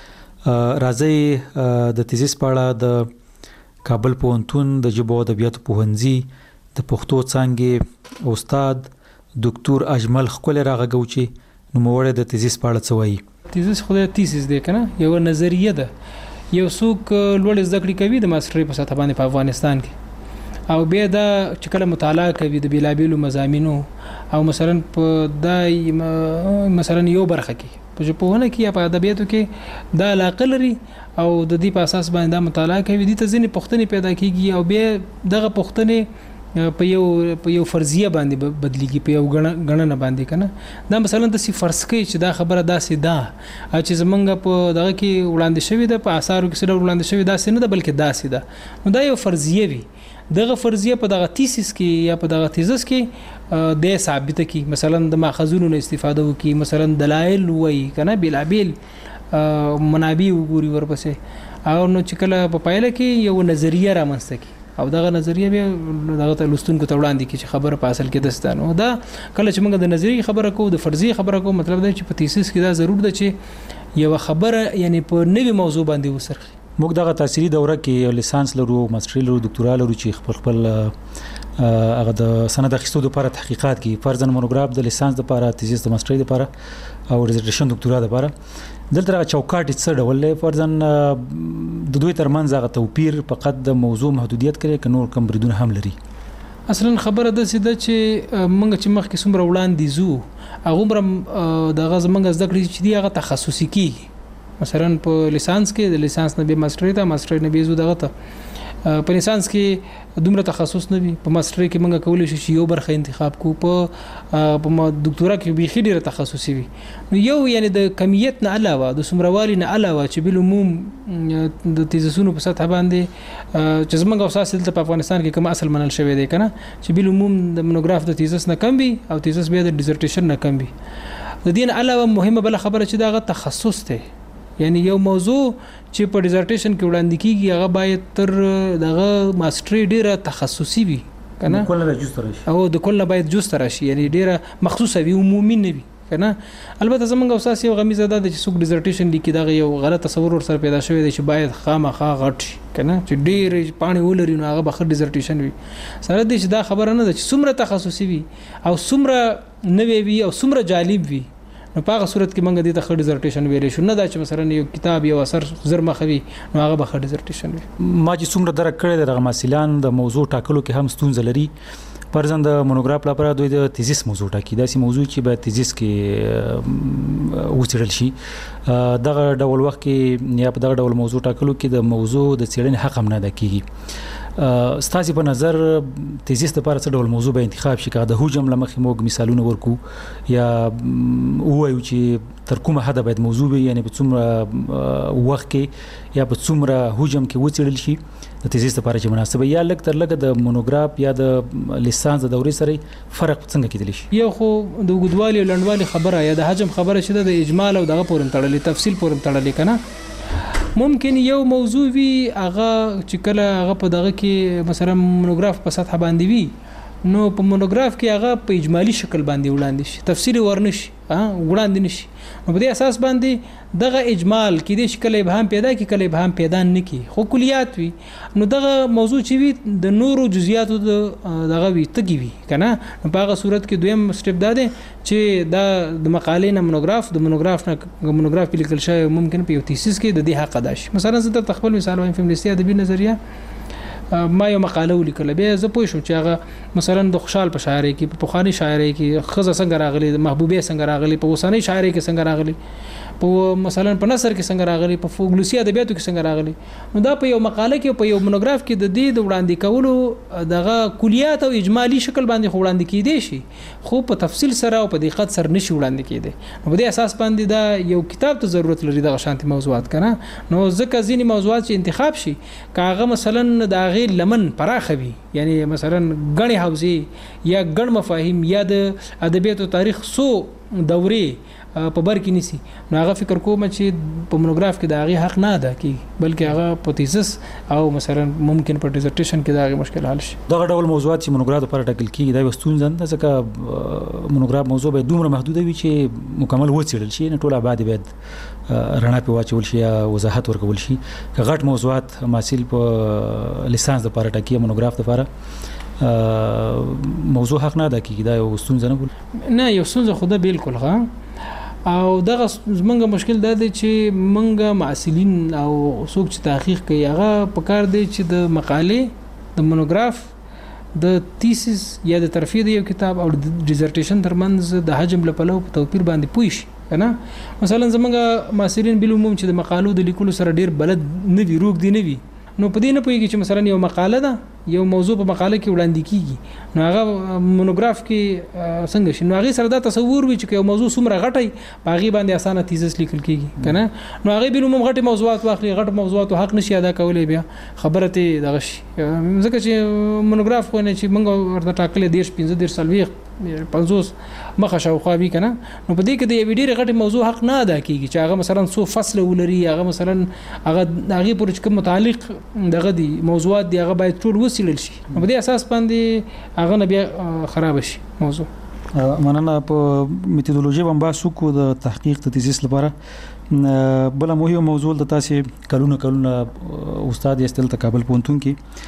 راځي د تیزیس په اړه د کابل پوهنتون د ژبو او ادبیاتو پوهنځي د پښتو څانګې استاد ډاکټر اجمل خپل راغو چې نو موړه د تیزیس په اړه څه وایي تیزیس خو د تیزیس دی کنه یو نظریه ده یو څوک لوړ زده کړې کوي د ماسترۍ په سطح باندې په افغانستان کې او بیا دا چې کله مطالعه کوي د بیلابیلو مضامینو او مثلا په دای مثلا یو برخه کې په ژبپوهنه کې یا په ادبیاتو کې دا علاقه لري او د دې په اساس باندې دا مطالعه کوي د ته ځینې پوښتنې پیدا کیږي او بیا دغه پوښتنې په یو فرضیه باندې بدلیږي په یو غننه باندې کنه دا مثلا د سی فرض کوي چې دا خبره داسې ده چې زمونږ په دغه کې وړاندې شوی ده په آثارو کې سره وړاندې شوی داسې نه ده بلکې داسې ده نو دا یو فرضیه وي دغه فرضیه په دغه تیسیس کې یا په دغه تیزس کې د ثابته کی مثلا د ماخذونو استفاده وکي مثلا دلایل وای کنه بلابل منابع وګوري ورپسې او نو چې کله په پایله کې یو نظریه رامنځته کی او دغه نظریه به دغه لستونکو ته وړاندې کی چې خبره په اصل کې دستانو دا کله چې موږ د نظریه خبره کوو د فرضیه خبره کوو مطلب دا چې په تیسیس کې دا ضرور ده چې یو خبره یعنی په نوې موضوع باندې وسرخي موږ دغه تاثیري دوره کې لیسانس لرو ماستري لرو ډاکټورا لرو چې خپل هغه د سند اخیستو لپاره تحقیقات کوي فرضاً مونوګراف د لیسانس لپاره تیزیس د ماستري لپاره او ریزرټیشن ډاکټورا لپاره دلته هغه چوکاټ څه ډول له فرضاً د دوی ترمنځ هغه توپیر فقط د موضوع محدودیت کوي که نور کم بریدونه هم لري اصلا خبره ده چې موږ چې مخکې څومره وړاندې زو هغه دغه زمونږ زده کړې چې دی هغه تخصصي کیږي مثلا په لیسانس کې د لیسانس نه به ماستري ته ماستري نه به زو دغه ته په لیسانس کې دومره تخصص نه وي په ماستري کې موږ کولای شو چې یو برخه انتخاب کو په ډاکټورا کې به خې ډیره تخصصي وي نو یو یعنی د کمیت نه علاوه د سمروالي نه علاوه چې بل عموم د تیزسونو په سطح باندې چې زمونږ اساس دلته په افغانستان کې کوم اصل منل شوی دی کنه چې بل عموم د مونوګراف د تیزس نه کم وي او تیزس بیا د ډیزرټیشن نه کم وي د دین علاوه مهمه بل خبره چې دغه تخصص ته یعنی یو موضوع چې په ډیزرټیشن کې وړاندې کیږي هغه باید تر دغه ماستري ډیره تخصصي وي کنه کله جوست راشي او د کله باید جوست راشي یعنی ډیره مخصوصه وي عمومي نه وي کنه البته زمونږ استاد یو غمیزه ده چې څوک ډیزرټیشن لیکي دا یو غلط تصور ور سره پیدا شوی دی چې باید خامخا غټ کنه چې ډیر پانی ولري نو هغه بخر ډیزرټیشن وي سره دې چې دا خبره نه ده چې څومره تخصصي وي او څومره نوې وي او څومره جالب وي نو په هغه صورت کې موږ دې ته خړ ډیزرټیشن ویلې شو نه دا چې مثلا یو کتاب یو اثر زر مخوي نو هغه به خړ ډیزرټیشن وي ما چې څومره درک کړی د محصلان د موضوع ټاکلو کې هم ستونزه لري پرځند مونوګراف لپاره دوی د تیزیس موضوع ټاکي دا سي موضوع چې به تیزیس کې وڅېړل شي دغه ډول وخت کې یا په دغه ډول موضوع ټاکلو کې د موضوع د څېړنې حق هم نه ده کیږي ستاسو په نظر تیزیس لپاره څه ډول موضوع به انتخاب شي که د هجوم لمخې موږ مثالونه ورکو یا وایو چې تر کومه حد باید موضوع وي یعنی په څومره وخت کې یا په څومره هجوم کې وڅېړل شي د تیزیس لپاره چې مناسب یا لږ تر لږه د مونوګراف یا د لیسانس د دورې سره فرق څنګه کېدلی شي یو خو د وګدوالي لنډوالي خبره یا د حجم خبره چې د اجمال او دغه پورم تړلې تفصیل پورم تړلې کنه ممکن یو موضوع وي هغه چې کله هغه په دغه کې مثلا مونوګراف په سطح باندې وي نو په مونوګراف کې هغه په اجمالی شکل باندې وړاندې شي تفصیل ورنشي وړاندې نشي نو په دې اساس باندې دغه اجمال کې د شکل ابهام پیدا کی کله ابهام پیدا نه کی خو کلیات وي نو دغه موضوع چې وي د نورو جزئیاتو دغه وي تګي وي کنه په هغه صورت کې دویم سټپ دا دی چې د مقالې نه مونوګراف په لیکل شوی ممکن په یو تیسیس کې د دې حق ادا شي مثلا زه د خپل مثال وایم فیمینیستي ادبي نظریه ما یو مقاله ولیکله بیا زه پوه شوم چې هغه مثلا د خوشحال په شاعرۍ کې په پخواني شاعرۍ کې خزه څنګه راغلي محبوبه څنګه راغلي په اوسنۍ شاعرۍ کې څنګه راغلي په مثلا په نثر کې څنګه راغلي په فوګلوسی ادبیاتو کې څنګه راغلي نو دا په یو مقاله کې په یو مونوګراف کې د دې د وړاندې کولو دغه کلیات او اجمالی شکل باندې وړاندې کیدی شي خو په تفصیل سره او په دقت سره نشي وړاندې کیدی نو په دې اساس باندې دا یو کتاب ته ضرورت لري دغه شانتي موضوعات کنه نو ځکه ځینی موضوعات چې انتخاب شي کاغه مثلا د غیر لمن پراخه وي یعنی مثلا غني حوزه یا غن مفاهیم یا د ادبیاتو تاریخ سو دورې په بر کې نسی نو هغه فکر کوم چې په مونوګراف کې د هغه حق نه ده کی بلکې هغه په تیزس او مثلا ممکن په ډیزرټیشن کې د هغه مشکل حل شي دغه ډول موضوعات چې مونوګراف لپاره ټاکل کیږي دا وستون ځنده ځکه مونوګراف موضوع به دومره محدوده وي چې مکمل وڅېړل شي نه ټول آباد باید رڼا په واچول شي یا وضاحت ورکول شي که غټ موضوعات محصل په لیسانس لپاره ټاکي مونوګراف لپاره موضوع حق نه ده کیږي دا یو ستونزه نه یو ستونزه خو ده بالکل ها او دغه زمونږ مشکل دا دی چې مونږ معاصلین او څوک چې تحقیق کوي هغه په کار دی چې د مقالې د مونوګراف د تیسیس یا د ترفیع د یو کتاب او د ډیزرټیشن ترمنځ د حجم له پلوه په توپیر باندې پوه شي کنه مثلا زمونږ معاصرین بالعموم چې د مقالو د لیکلو سره ډیر بلد نه وي روغ دي نه وي نو په دې نه پوهیږي چې مثلا یو مقاله ده یو موضوع په مقاله کې وړاندې کیږي نو هغه مونوګراف کې څنګه شي نو هغه سره دا تصور وي چې یو موضوع څومره غټي باغی باندې اسانه تیزس لیکل کیږي کنه نو هغه به نو غټي موضوعات واخلي غټ موضوعات حق نشي ادا کولای بیا خبره ته دغه شي ځکه چې مونوګراف خو نه چې موږ ورته ټاکلې دیش 15 سالوي 50 مخه شاوخوا وی کنه نو په دې کې د یو ډیره غټي موضوع حق نه ادا کیږي چې هغه مثلا څو فصل ولري هغه مثلا هغه پورې کوم متعلق دغه دي موضوعات دی هغه باید ټول وسیلل شي په دې اساس باندې هغه نه بیا خراب شي موضوع مننه په میتودولوژي باندې باسو کو د تحقیق د تیزیس لپاره بل مهم موضوع د تاسو کلونه استاد یستل تکابل پونتون کې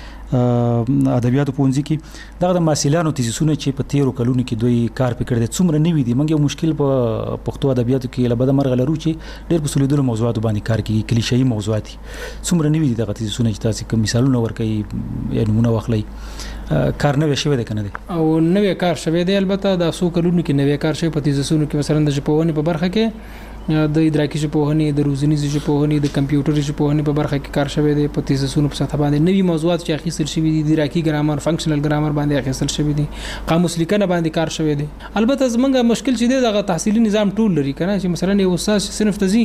ادبیاتو پونځي کې دغه د ماسیلانو تیزیسونه چې په 13 کلونو کې دوی کار پکړ دي څومره نوی دي موږ یو مشکل په پښتو ادبیاتو کې لبد مرغ لرو چې ډېر په سلیدلو موضوعاتو باندې کار کوي کلیشه‌ای موضوعات څومره نوی دي دغه تیزیسونه چې تاسو کوم مثالونه ورکړي یا نمونه واخلي کار نه شوی دی کنه دي او نوې کار شوی دی البته د 100 کلونو کې نوې کار شوی په تیزیسونو کې مثلا د ژبپوهنې په برخه کې د ادراکي ژبپوهنې د روزنیزې ژبپوهنې د کمپیوټر ژبپوهنې په برخه کې کار شوی دی په تیزیسونو په سطح باندې نوې موضوعات چې اخیستل شوی دي د ادراکي ګرامر فنکشنل ګرامر باندې اخیستل شوی دي قاموس لیکنه باندې کار شوی دی البته زمونږ مشکل چې دی دغه تحصیلي نظام ټول لري کنه چې مثلا یو استاد صنف تزي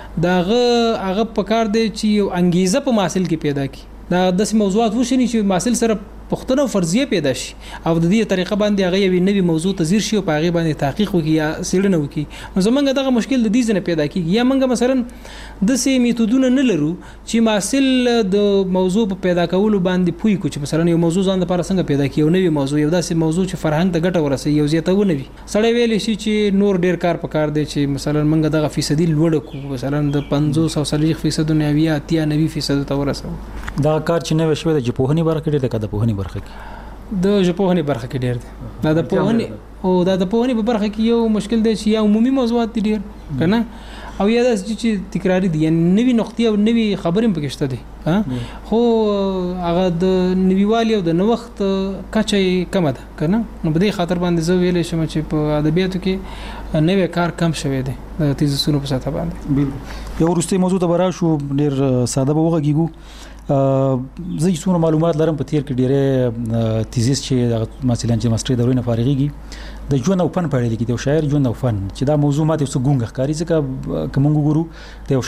دغه په کار دی چې یو انګیزه په محصل کې پیدا کړي دا د موضوعات وشني چې محصل سره پښتنه فرضیه پیدا شي او د دې طریقه باندې هغه یو نوې موضوع تزیر شي او په هغه باندې تحقیق وکړي یا څېړنه وکړي نو زمونږ دغه مشکل د دې ځنه پیدا کیږي یا موږ مثلا د سي میتودونه نه لرو چې محصل د موضوع په پیدا کولو باندې پوي کو چې مثلا یو موضوع ځان لپاره څنګه پیدا کیو نوې موضوع یو داسې موضوع چې فرهنګ ته ګټه ورسي یو زیاتونه وي سړی ویل شي چې نور ډیر کار پکار دی چې مثلا موږ دغه فیصدي لوړ کو مثلا د 500% نه یا 90% ته ورسو دا کار چې نه وشوي د جپوهني برخه ډیره ده د پوهني برخه کې د ژبپوهنې برخه کې ډېر دی دا د پوهنې او دا د پوهنې په برخه کې یو مشکل دی چې یا عمومي موضوعات دي ډیر کنه او یا د چې تکراری دي یعنی نوی نقطې او نوی خبرې پکې شته دي خو هغه د نویوالي او د نوښت کچه کم ده کنه نو په دې خاطر باندې زه ویلې شم چې په ادبیاتو کې نوی کار کم شوی دی د تیزسونو په سطح باندې بالکل یو وروستي موضوع ته براشو ډیر ساده به وغږیږو زه څومره معلومات لرم په تیر کې ډیره تیزیس چې د مثلا چې ماستري دورې نه فارغيږي د ژوند او فن په اړه کې د شاعر ژوند او فن چې دا موضوع ماته څه ګونګ ښکاري ځکه کوم ګورو د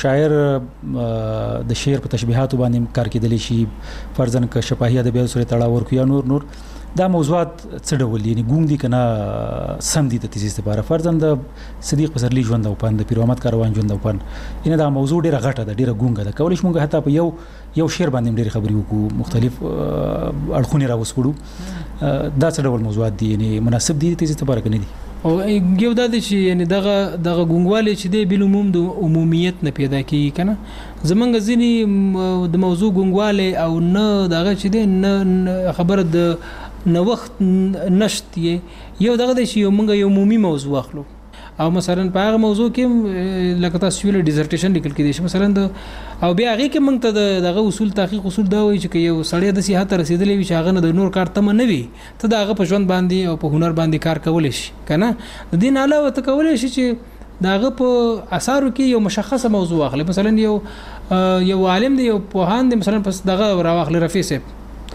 شاعر د شعر په تشبيهاتو باندې کار کېدلی شي فرضاً ک شفاهي ادبیات سره تړاو ورکوي یا نور دا موضوعات څه ډول یعنی ګونګ دي کنه سم دي د تیزیس لپاره فرضاً د صدیق پسرلی ژوند او فن د پیر محمد کاروان ژوند او فن ان دا موضوع ډیره غټه ده ډیره ګونګه ده کولای شو موږ حتی په یو شعر باندې ډیره خبرې وکړو مختلف اړخونه راوسپړو دا څه ډول موضوعات دي یعنی مناسب دي تیزیس لپاره کنه دي او یو د دې چې یعنی دغه ګونګواله چې دی بل عموم د عمومیت نه پیدا کیږي کنه زمونږ ځینی د موضوع ګونګواله او نه دغه چې دی نه خبره د نو وخت نشته یو دغه د یو موږ یو عمومي موضوع اخلو او مثلا په هغه موضوع کې لکه تاسو ویل ډیزرټیشن لیکل کېدی شي مثلا او بیا هغه کې موږ ته دغه اصول تحقیق اصول دا وایي چې یو سړی د صحت رسیدلې وي چې هغه د نور کار تم نه وي ته دغه په ژوند باندې او په هنر باندې کار کول شي کنه د دین علاوه ته کول شي چې دغه په اثارو کې یو مشخصه موضوع اخلي مثلا یو عالم دی یو پوهان دی مثلا پس دغه راوخل رفیع صاحب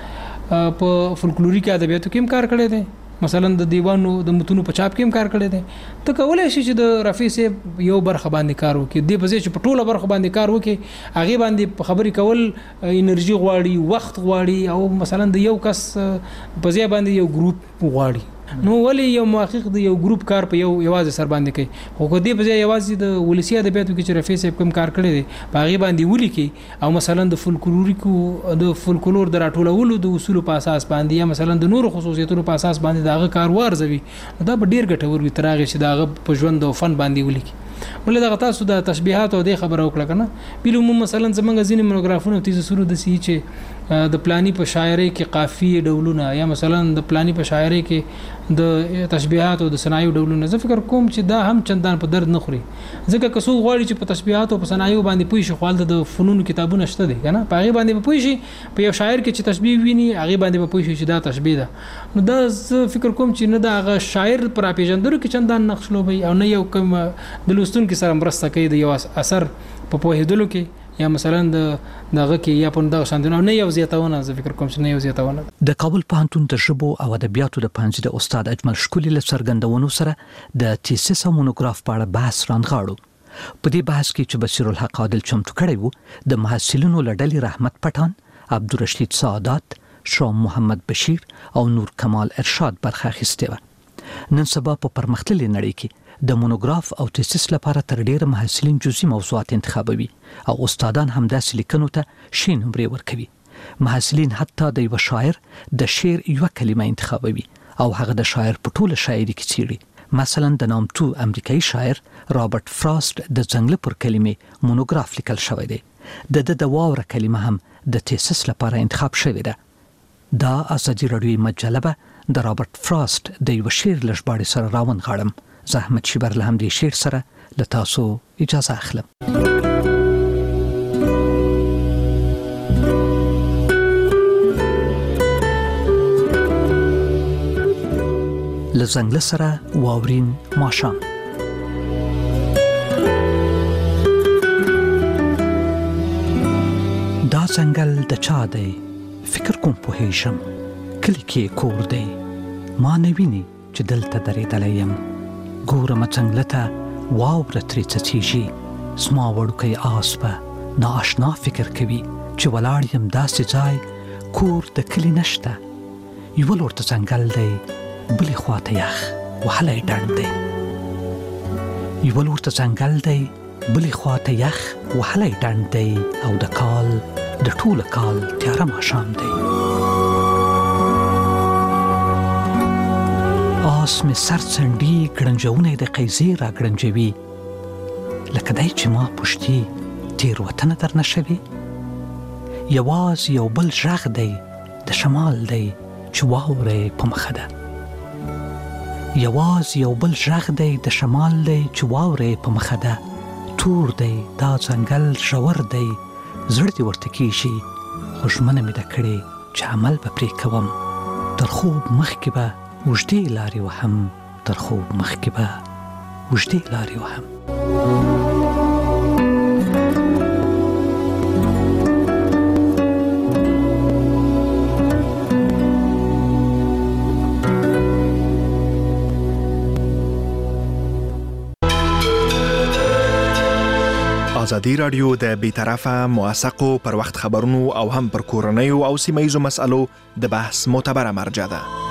په فولکلوریک ادبیاتو کې کار کړی دی مثلا د دیوانو د متونو په چاپ کې کار کړی دی ته کولای شي چې د رفیع صاحب یو برخه باندې کار وکړي د بځای چې په ټوله برخه باندې کار وکړي هغه باندې خبرې کول انرژي غواړي وخت غواړي او مثلا د یو کس په ځای باندې یو ګروپ غواړي نو ولی یو محقق د یو ګروپ کار په یوازې سر باندې کوي خو کو دی په ځای یوازې د ولسی ادبیاتو کې چې رفیع صاحب کوم کار کړی دی په هغه باندې ولیکي او مثلا د فولکلور د راټولولو د اصول په اساس باندې یا مثلا د نورو خصوصیتونو په اساس باندې دغه کار وارزوي دا به ډیر ګټور وي ترغه چې دغه په ژوند او فن باندې ولیکي ولې دغه تاسو د تشبيهات او د خبرو وکړه کنه بل عموم مثلا زمونږ ځینې مونوګرافونه تیز سورو د سی چې د پلاني په شاعري کې قافیه ډولونه یا مثلا د پلاني په شاعري کې د تشبيهات او د صنایع ډولونه زه فکر کوم چې دا هم چندان په درد نه خوري ځکه که څو غواړي چې په تشبيهات او په صنایع باندې پوي شي خپل د فنون کتابونه شته دي کنه په هغه باندې پوي شي په یو شاعر کې چې تشبيه ویني هغه باندې پوي شي چې دا تشبيه ده نو دا زه فکر کوم چې نه دا هغه شاعر پر پیژندلو کې چندان نقش لوبي او نه یو کوم د لوستون کې سره مرسته کوي د یو اثر په پوهېدلو کې یا مثلا دغه کې یا په دغه شاندونه نه یو زیاتونه زه فکر کوم چې نه یو زیاتونه د کابل پوهنتون د ژبو او ادبیاتو د پنځه د استاد اجمل شکولی له څرګندونو سره د تیسیس او مونوګراف په اړه بحث راندغاړو په دې بحث کې چې بصیر الحق عادل چمتو کړی وو د محصلینو لړلې رحمت پټان عبدالرشید سعادت شام محمد بشیر او نور کمال ارشاد برخه اخیسته و نن سبا په پرمختللې نړۍ کې د مونوګراف او تیسیس لپاره تر ډیره محصلین جزئی موضوعات انتخابوي او استادان هم داسې لیکنو ته شي نمرې ورکوي محصلین حتی د یو شاعر د شعر یو کلمه انتخابوي او هغه د شاعر په ټوله شاعري کې څیړي مثلا د نامتو امریکایي شاعر رابرټ فراست د ځنګل پر کلمې مونوګراف لیکل شوی دی د واوره کلمه هم د تیسیس لپاره انتخاب شوی ده دا ازادي راډیو مجله به د رابرټ فراست د یو شعر لږباړې سره راون غاړم زحمت شبر له همدې شعر سره له تاسو اجازه اخلم له ځنګل سره واورین ماښام دا ځنګل د چا دی فکر کوم پوهیږم کلی کې کور دی ما نه ویني چې دلته درېدلی یم ګورم څنګه ته واوره ترې څڅېږي زما وړوکی آس په نااشنا فکر کوي چې ولاړ یم داسې ځای کور د کلي نشته یوه لور ته ځنګل دی بلې خواته یخ وهلی ډنډ دی یوه لور ته ځنګل دی بلې خواته یخ وهلی ډنډ دی او د کال د ټوله کال تیاره ماښام دی آس می سر څنډي ګړنجونه د قیزې را ګړنجوي لکه دی چې ما پشتي تېروتنه درنه شوي یوازې یو بل غږ دی د شمال دی چې واوره په مخه ده یواز یو بل ژغ دی د شمال دی چې واورې په مخه ده تور دی دا ځنګل ژور دی زړه دې ورته کېږي خو ژمنه مې ده کړې چې عمل به پرې کوم تر خوب مخکې به اوږدې لارې وهم تر خوب مخکې به اوږدې لارې وهم ازادي رادیو د بیطرفه موثقو پر وخت خبرونو او هم پر کورنیو او سیمه ییزو مسالو د بحث معتبره مرجع ده.